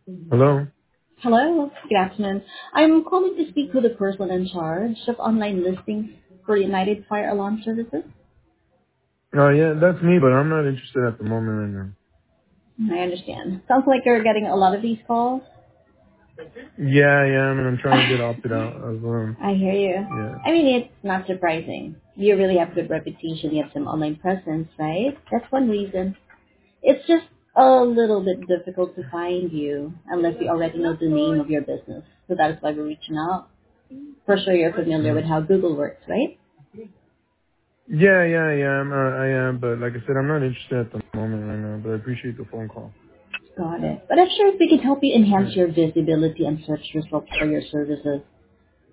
Hello? Hello, good afternoon. I'm calling to speak with the person in charge of online listings for United Fire Alarm Services. Oh, yeah, that's me, but I'm not interested at the moment right now. I understand. Sounds like you're getting a lot of these calls. Yeah, I am, and I'm trying to get opted out of, I hear you. yeah. I mean, it's not surprising. You really have good reputation. You have some online presence, right? That's one reason. It's just a little bit difficult to find you unless we already know the name of your business. So that's why we're reaching out. For sure you're familiar with Mm. how Google works, right? I am, but like I said, I'm not interested at the moment right now, but I appreciate the phone call. Got it. But I'm sure if we can help you enhance Yeah. your visibility and search results for your services.